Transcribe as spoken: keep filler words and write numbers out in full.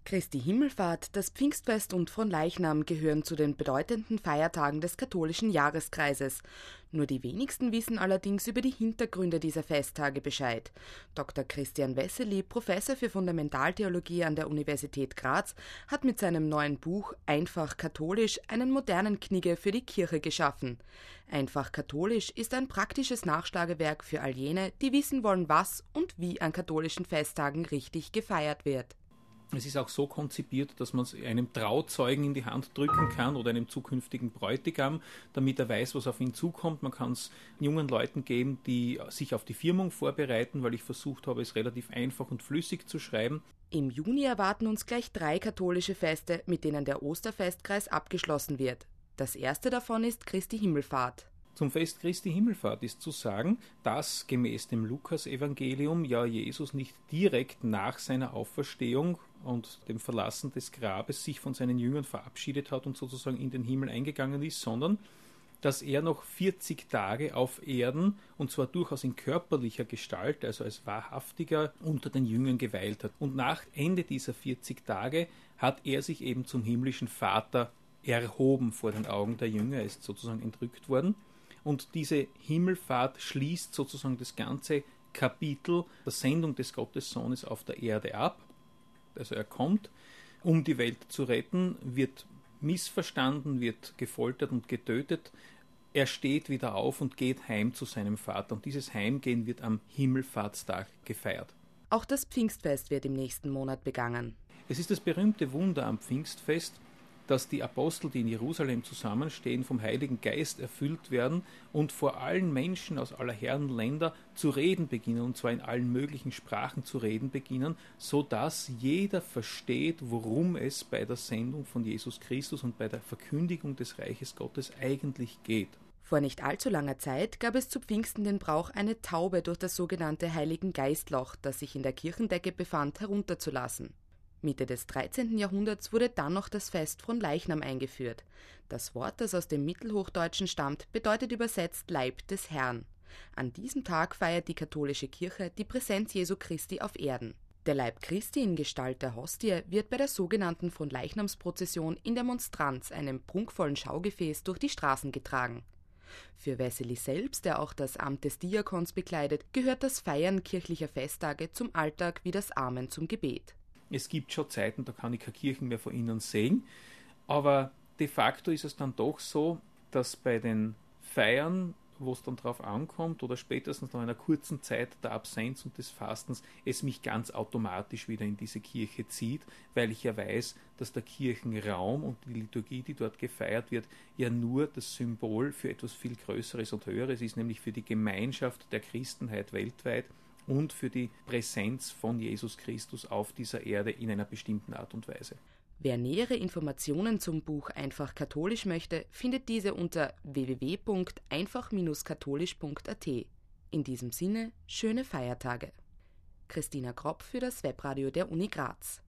Christi Himmelfahrt, das Pfingstfest und Fronleichnam gehören zu den bedeutenden Feiertagen des katholischen Jahreskreises. Nur die wenigsten wissen allerdings über die Hintergründe dieser Festtage Bescheid. Doktor Christian Wessely, Professor für Fundamentaltheologie an der Universität Graz, hat mit seinem neuen Buch Einfach katholisch einen modernen Knigge für die Kirche geschaffen. Einfach katholisch ist ein praktisches Nachschlagewerk für all jene, die wissen wollen, was und wie an katholischen Festtagen richtig gefeiert wird. Es ist auch so konzipiert, dass man es einem Trauzeugen in die Hand drücken kann oder einem zukünftigen Bräutigam, damit er weiß, was auf ihn zukommt. Man kann es jungen Leuten geben, die sich auf die Firmung vorbereiten, weil ich versucht habe, es relativ einfach und flüssig zu schreiben. Im Juni erwarten uns gleich drei katholische Feste, mit denen der Osterfestkreis abgeschlossen wird. Das erste davon ist Christi Himmelfahrt. Zum Fest Christi Himmelfahrt ist zu sagen, dass gemäß dem Lukas-Evangelium ja Jesus nicht direkt nach seiner Auferstehung und dem Verlassen des Grabes sich von seinen Jüngern verabschiedet hat und sozusagen in den Himmel eingegangen ist, sondern dass er noch vierzig Tage auf Erden, und zwar durchaus in körperlicher Gestalt, also als Wahrhaftiger, unter den Jüngern geweilt hat. Und nach Ende dieser vierzig Tage hat er sich eben zum himmlischen Vater erhoben vor den Augen der Jünger, er ist sozusagen entrückt worden. Und diese Himmelfahrt schließt sozusagen das ganze Kapitel der Sendung des Gottessohnes auf der Erde ab. Also er kommt, um die Welt zu retten, wird missverstanden, wird gefoltert und getötet. Er steht wieder auf und geht heim zu seinem Vater. Und dieses Heimgehen wird am Himmelfahrtstag gefeiert. Auch das Pfingstfest wird im nächsten Monat begangen. Es ist das berühmte Wunder am Pfingstfest, dass die Apostel, die in Jerusalem zusammenstehen, vom Heiligen Geist erfüllt werden und vor allen Menschen aus aller Herren Länder zu reden beginnen, und zwar in allen möglichen Sprachen zu reden beginnen, sodass jeder versteht, worum es bei der Sendung von Jesus Christus und bei der Verkündigung des Reiches Gottes eigentlich geht. Vor nicht allzu langer Zeit gab es zu Pfingsten den Brauch, eine Taube durch das sogenannte Heiligen Geistloch, das sich in der Kirchendecke befand, herunterzulassen. Mitte des dreizehnten Jahrhunderts wurde dann noch das Fest Fronleichnam eingeführt. Das Wort, das aus dem Mittelhochdeutschen stammt, bedeutet übersetzt Leib des Herrn. An diesem Tag feiert die katholische Kirche die Präsenz Jesu Christi auf Erden. Der Leib Christi in Gestalt der Hostie wird bei der sogenannten Fronleichnamsprozession in der Monstranz, einem prunkvollen Schaugefäß, durch die Straßen getragen. Für Wessely selbst, der auch das Amt des Diakons bekleidet, gehört das Feiern kirchlicher Festtage zum Alltag wie das Amen zum Gebet. Es gibt schon Zeiten, da kann ich keine Kirchen mehr von innen sehen, aber de facto ist es dann doch so, dass bei den Feiern, wo es dann drauf ankommt, oder spätestens nach einer kurzen Zeit der Absenz und des Fastens, es mich ganz automatisch wieder in diese Kirche zieht, weil ich ja weiß, dass der Kirchenraum und die Liturgie, die dort gefeiert wird, ja nur das Symbol für etwas viel Größeres und Höheres ist, nämlich für die Gemeinschaft der Christenheit weltweit und für die Präsenz von Jesus Christus auf dieser Erde in einer bestimmten Art und Weise. Wer nähere Informationen zum Buch Einfach katholisch möchte, findet diese unter w w w punkt einfach katholisch punkt a t. In diesem Sinne, schöne Feiertage. Christina Kropp für das Webradio der Uni Graz.